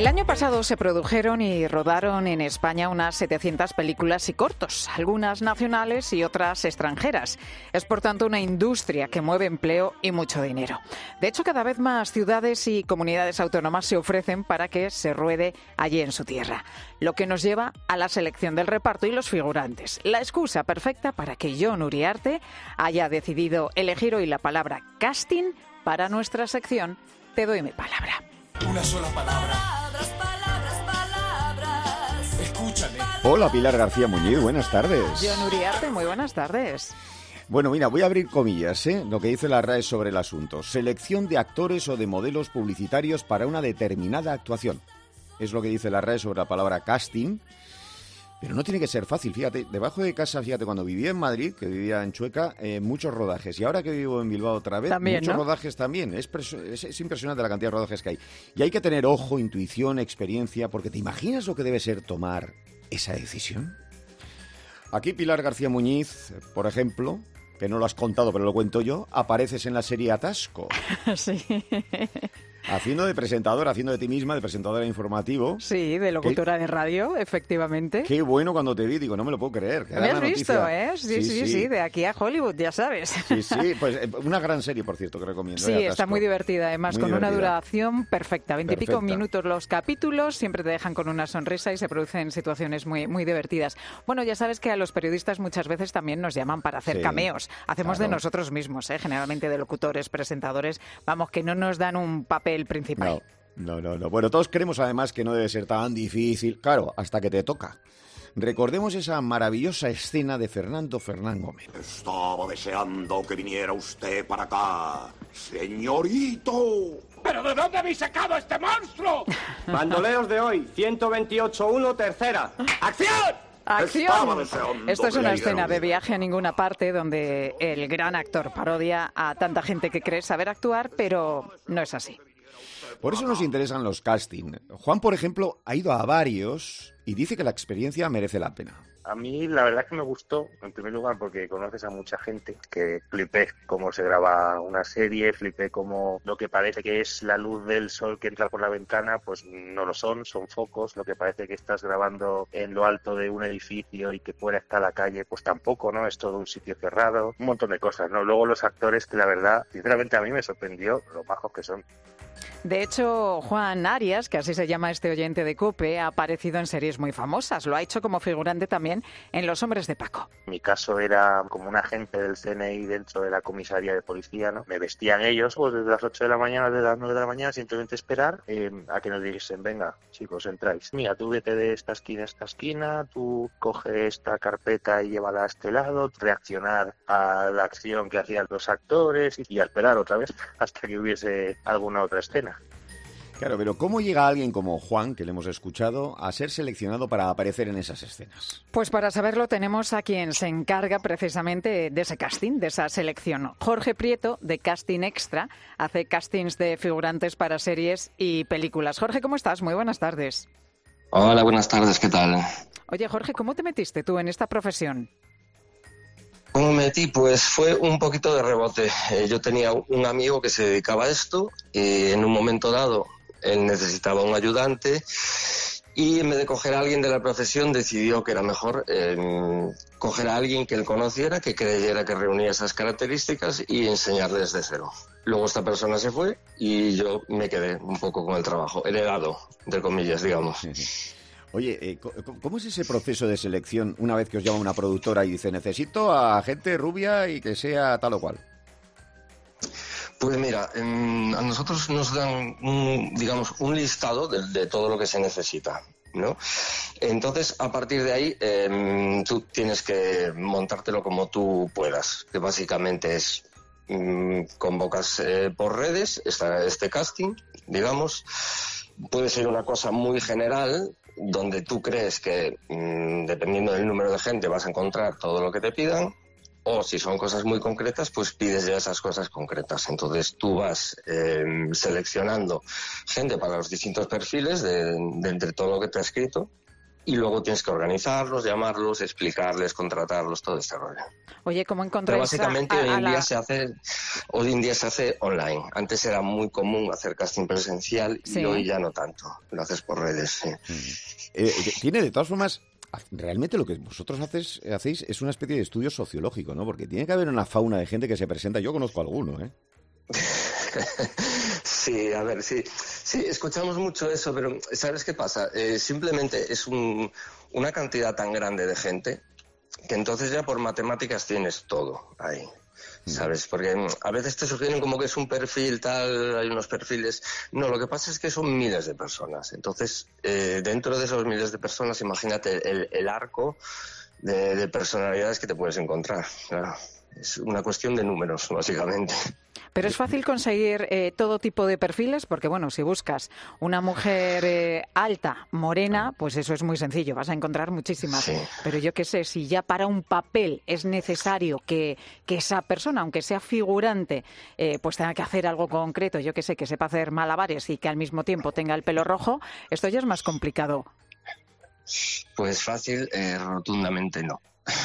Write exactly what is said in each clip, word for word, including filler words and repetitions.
El año pasado se produjeron y rodaron en España unas setecientas películas y cortos, algunas nacionales y otras extranjeras. Es por tanto una industria que mueve empleo y mucho dinero. De hecho, cada vez más ciudades y comunidades autónomas se ofrecen para que se ruede allí en su tierra. Lo que nos lleva a la selección del reparto y los figurantes. La excusa perfecta para que Jon Uriarte haya decidido elegir hoy la palabra casting para nuestra sección Te doy mi palabra. Una sola palabra. Palabras, palabras, palabras. Escúchame. Hola, Pilar García Muñiz, buenas tardes. Jon Uriarte, muy buenas tardes. Bueno, mira, voy a abrir comillas, ¿eh? Lo que dice la R A E sobre el asunto. Selección de actores o de modelos publicitarios para una determinada actuación. Es lo que dice la R A E sobre la palabra casting. Pero no tiene que ser fácil, fíjate, debajo de casa, fíjate, cuando vivía en Madrid, que vivía en Chueca, eh, muchos rodajes. Y ahora que vivo en Bilbao otra vez, también, muchos ¿no? rodajes también. Es, es, es impresionante la cantidad de rodajes que hay. Y hay que tener ojo, intuición, experiencia, porque ¿te imaginas lo que debe ser tomar esa decisión? Aquí Pilar García Muñiz, por ejemplo, que no lo has contado, pero lo cuento yo, apareces en la serie Atasco. Sí. Haciendo de presentadora, haciendo de ti misma, de presentadora informativo. Sí, de locutora de radio, efectivamente. Qué bueno cuando te vi, digo, no me lo puedo creer. Me has visto, ¿eh? Sí, sí, sí, sí, de aquí a Hollywood, ya sabes. Sí, sí, pues una gran serie, por cierto, que recomiendo. Sí, ¿eh? está muy divertida, además, muy con divertida. una duración perfecta. Veintipico Perfecta. minutos los capítulos, siempre te dejan con una sonrisa y se producen situaciones muy, muy divertidas. Bueno, ya sabes que a los periodistas muchas veces también nos llaman para hacer Sí, cameos. Hacemos claro. de nosotros mismos, ¿eh? Generalmente de locutores, presentadores. Vamos, que no nos dan un papel principal. No. No, no, no. Bueno, todos creemos además que no debe ser tan difícil. Claro, hasta que te toca. Recordemos esa maravillosa escena de Fernando Fernán Gómez. Estaba deseando que viniera usted para acá, señorito. ¿Pero de dónde habéis sacado a este monstruo? Bandoleros de hoy, ciento veintiocho uno, tercera. ¡Acción! Estaba ¡Acción! deseando Esto es que una le escena dieran de un- viaje a ninguna parte donde el gran actor parodia a tanta gente que cree saber actuar, pero no es así. Por eso nos interesan los casting. Juan, por ejemplo, ha ido a varios y dice que la experiencia merece la pena. A mí la verdad es que me gustó, en primer lugar porque conoces a mucha gente, que flipé cómo se graba una serie, flipé cómo lo que parece que es la luz del sol que entra por la ventana, pues no lo son, son focos, lo que parece que estás grabando en lo alto de un edificio y que fuera está la calle, pues tampoco, ¿no? Es todo un sitio cerrado, un montón de cosas, ¿no? Luego los actores que la verdad, sinceramente a mí me sorprendió lo majos que son. De hecho, Juan Arias, que así se llama este oyente de COPE, ha aparecido en series muy famosas. Lo ha hecho como figurante también en Los hombres de Paco. Mi caso era como un agente del C N I dentro de la comisaría de policía, ¿no? Me vestían ellos pues desde las ocho de la mañana, desde las nueve de la mañana, simplemente esperar eh, a que nos dijesen, venga, chicos, entráis. Mira, tú vete de esta esquina a esta esquina, tú coge esta carpeta y llévala a este lado, reaccionar a la acción que hacían los actores y, y a esperar otra vez hasta que hubiese alguna otra escena. Claro, pero ¿cómo llega alguien como Juan, que le hemos escuchado, a ser seleccionado para aparecer en esas escenas? Pues para saberlo tenemos a quien se encarga precisamente de ese casting, de esa selección. Jorge Prieto, de Casting Extra, hace castings de figurantes para series y películas. Jorge, ¿cómo estás? Muy buenas tardes. Hola, buenas tardes, ¿qué tal? Oye, Jorge, ¿cómo te metiste tú en esta profesión? ¿Cómo me metí? Pues fue un poquito de rebote. Eh, yo tenía un amigo que se dedicaba a esto y en un momento dado él necesitaba un ayudante y en vez de coger a alguien de la profesión decidió que era mejor eh, coger a alguien que él conociera, que creyera que reunía esas características y enseñarle desde cero. Luego esta persona se fue y yo me quedé un poco con el trabajo, heredado, entre comillas, digamos. Oye, eh, ¿cómo es ese proceso de selección una vez que os llama una productora y dice necesito a gente rubia y que sea tal o cual? Pues mira, eh, a nosotros nos dan, un, digamos, un listado de, de todo lo que se necesita, ¿no? Entonces, a partir de ahí, eh, tú tienes que montártelo como tú puedas, que básicamente es mm, convocas eh, por redes esta, este casting, digamos, puede ser una cosa muy general, donde tú crees que, mmm, dependiendo del número de gente, vas a encontrar todo lo que te pidan, o si son cosas muy concretas, pues pides ya esas cosas concretas. Entonces tú vas eh, seleccionando gente para los distintos perfiles de, de entre todo lo que te ha escrito y luego tienes que organizarlos, llamarlos, explicarles, contratarlos, todo este rollo. Oye, ¿cómo Pero encontráis básicamente a, a, hoy en a día la... se hace hoy en día se hace online. Antes era muy común hacer casting presencial Sí. y hoy ya no tanto. Lo haces por redes, sí. Eh, tiene, de todas formas, realmente lo que vosotros haces, hacéis es una especie de estudio sociológico, ¿no? Porque tiene que haber una fauna de gente que se presenta. Yo conozco alguno, ¿eh? Sí, a ver, sí, sí, escuchamos mucho eso, pero ¿sabes qué pasa? Eh, simplemente es un, una cantidad tan grande de gente que entonces ya por matemáticas tienes todo ahí, ¿sabes? Porque mm, a veces te sugieren como que es un perfil tal, hay unos perfiles. No, lo que pasa es que son miles de personas. Entonces, eh, dentro de esos miles de personas, imagínate el, el arco de, de personalidades que te puedes encontrar, claro. Es una cuestión de números, básicamente. Pero es fácil conseguir eh, todo tipo de perfiles, porque bueno, si buscas una mujer eh, alta, morena, pues eso es muy sencillo, vas a encontrar muchísimas. Sí. Pero yo qué sé, si ya para un papel es necesario que, que esa persona, aunque sea figurante, eh, pues tenga que hacer algo concreto, yo qué sé, que sepa hacer malabares y que al mismo tiempo tenga el pelo rojo, esto ya es más complicado. Pues fácil, eh, rotundamente no.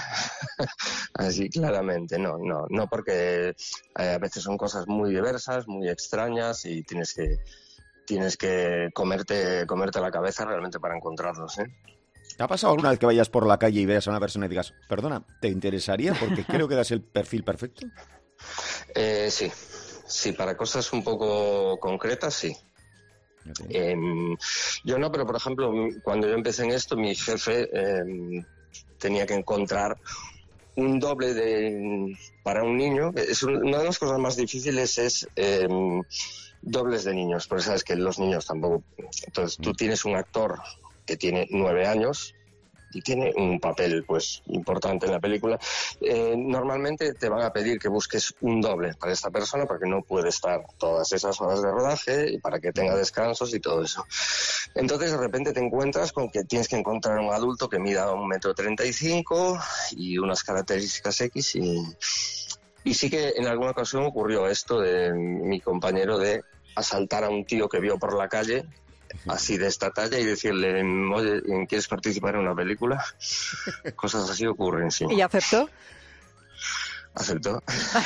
Así claramente no, no, no porque eh, a veces son cosas muy diversas, muy extrañas y tienes que tienes que comerte comerte la cabeza realmente para encontrarlos, ¿eh? ¿Te ha pasado alguna vez que vayas por la calle y veas a una persona y digas, perdona, ¿te interesaría? Porque creo que das el perfil perfecto. Eh, sí, sí, para cosas un poco concretas, sí. Okay. Eh, yo no, pero por ejemplo, cuando yo empecé en esto, mi jefe eh, tenía que encontrar un doble de para un niño. Es una de las cosas más difíciles es eh, dobles de niños, porque sabes que los niños tampoco. Entonces tú tienes un actor que tiene nueve años y tiene un papel pues importante en la película. Eh, normalmente te van a pedir que busques un doble para esta persona porque no puede estar todas esas horas de rodaje y para que tenga descansos y todo eso. Entonces de repente te encuentras con que tienes que encontrar un adulto que mida un metro treinta y cinco y unas características X y, y sí que en alguna ocasión ocurrió esto de mi compañero de asaltar a un tío que vio por la calle así de esta talla y decirle, oye, ¿quieres participar en una película? Cosas así ocurren, sí. ¿Y aceptó? ¿Aceptó?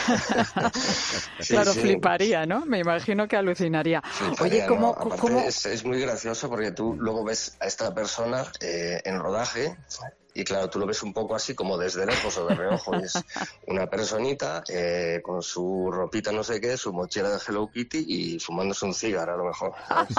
Sí, claro, sí. fliparía, ¿no? Me imagino que alucinaría. Fliparía, Oye, ¿cómo...? ¿no? Aparte, ¿cómo... Es, es muy gracioso porque tú luego ves a esta persona eh, en rodaje y claro, tú lo ves un poco así como desde lejos o de reojo. Y es una personita eh, con su ropita no sé qué, su mochila de Hello Kitty y fumándose un cigarro a lo mejor.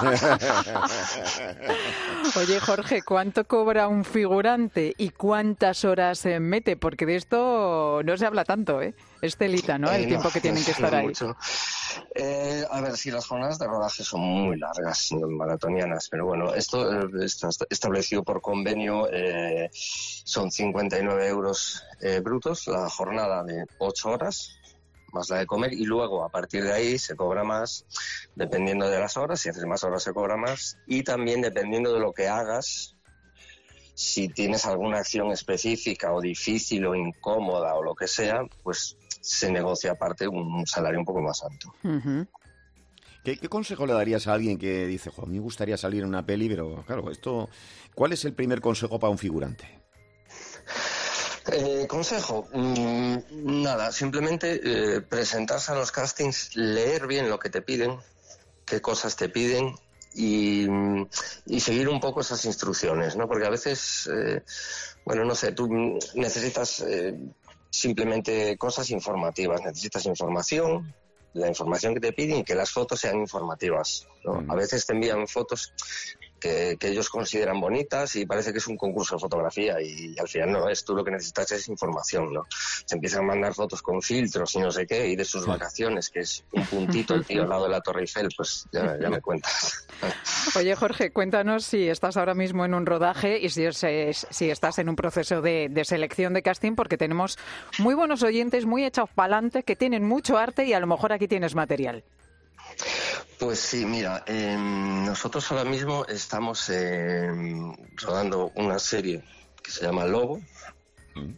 Oye, Jorge, ¿cuánto cobra un figurante y cuántas horas se mete? Porque de esto no se habla tanto, ¿eh? Es telita, ¿no? El Eh, tiempo no, que tienen no que sé estar ahí. mucho. Eh, a ver, si las jornadas de rodaje son muy largas, maratonianas, pero bueno, esto eh, está establecido por convenio, eh, son cincuenta y nueve euros eh, brutos la jornada de ocho horas, más la de comer, y luego a partir de ahí se cobra más, dependiendo de las horas, si haces más horas se cobra más, y también dependiendo de lo que hagas. Si tienes alguna acción específica o difícil o incómoda o lo que sea, pues se negocia aparte un salario un poco más alto. Uh-huh. ¿Qué, ¿Qué consejo le darías a alguien que dice, jo, a mí me gustaría salir en una peli, pero claro, esto, ¿cuál es el primer consejo para un figurante? Eh, consejo, mm, nada, simplemente eh, presentarse a los castings, leer bien lo que te piden, qué cosas te piden y, y seguir un poco esas instrucciones, ¿no? Porque a veces, eh, bueno, no sé, tú necesitas eh, simplemente cosas informativas, necesitas información, la información que te piden y que las fotos sean informativas, ¿no? Mm. A veces te envían fotos que, que ellos consideran bonitas y parece que es un concurso de fotografía y, y al final no es, tú lo que necesitas es información, ¿no? Se empiezan a mandar fotos con filtros y no sé qué, y de sus vacaciones, que es un puntito el tío al lado de la Torre Eiffel, pues ya, ya me cuentas. Oye, Jorge, cuéntanos si estás ahora mismo en un rodaje y si, es, si estás en un proceso de, de selección de casting, porque tenemos muy buenos oyentes, muy echados para adelante, que tienen mucho arte y a lo mejor aquí tienes material. Pues sí, mira, eh, nosotros ahora mismo estamos eh, rodando una serie que se llama Lobo,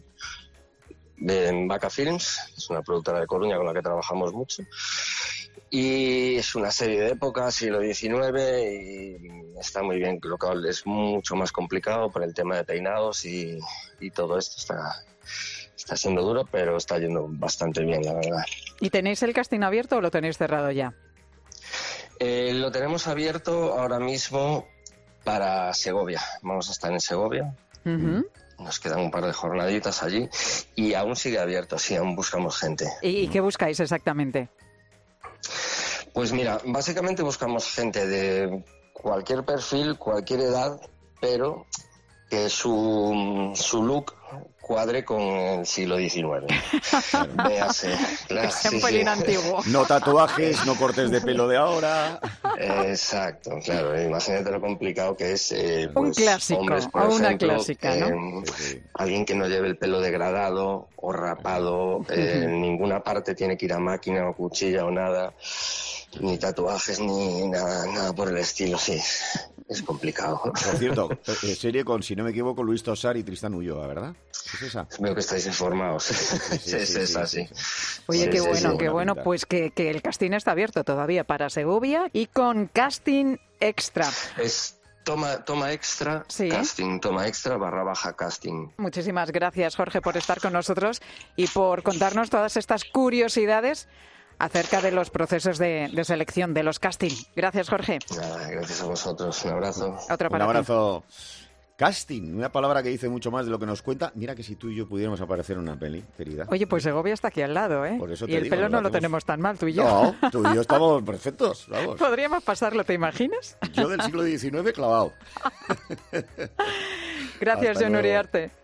de Vaca Films, es una productora de Coruña con la que trabajamos mucho, Y es una serie de época, siglo diecinueve, y está muy bien, lo cual es mucho más complicado por el tema de peinados y, y todo esto está, está siendo duro, pero está yendo bastante bien, la verdad. ¿Y tenéis el casting abierto o lo tenéis cerrado ya? Eh, lo tenemos abierto ahora mismo para Segovia. Vamos a estar en Segovia. Uh-huh. Nos quedan un par de jornaditas allí y aún sigue abierto, sí, aún buscamos gente. ¿Y qué buscáis exactamente? Pues mira, básicamente buscamos gente de cualquier perfil, cualquier edad, pero que su, su look cuadre con el siglo diecinueve. Véase, claro, que sea un sí, pelín sí. antiguo. No tatuajes, no cortes de pelo de ahora. Exacto, claro. Imagínate lo complicado que es. Eh, Un pues, clásico, hombres, por o una ejemplo, clásica, ¿no? eh, Sí, sí. Alguien que no lleve el pelo degradado o rapado, eh, en ninguna parte tiene que ir a máquina o cuchilla o nada, ni tatuajes ni nada, nada por el estilo, sí. Es complicado. Por cierto, eh, serie con, si no me equivoco, Luis Tosar y Tristán Ulloa, ¿verdad? ¿Es esa? Veo que estáis informados. Sí, sí, Sí, es sí, esa, sí, sí. sí. Oye, Sí, qué sí, bueno, sí. qué Buena bueno, pinta. pues que, que el casting está abierto todavía para Segovia y con casting extra. Es toma, toma extra, Sí. casting, toma extra, barra baja casting. Muchísimas gracias, Jorge, por estar con nosotros y por contarnos todas estas curiosidades acerca de los procesos de, de selección, de los casting. Gracias, Jorge. Nada, gracias a vosotros. Un abrazo. Otro Un para ti. abrazo. Casting, una palabra que dice mucho más de lo que nos cuenta. Mira que si tú y yo pudiéramos aparecer en una peli, querida. Oye, pues Segovia está aquí al lado, ¿eh? Por eso y te el digo, pelo lo no lo hacemos- tenemos tan mal, tú y yo. No, tú y yo estamos perfectos, vamos. Podríamos pasarlo, ¿te imaginas? Yo del siglo diecinueve clavado. Gracias, Hasta John luego. Uriarte.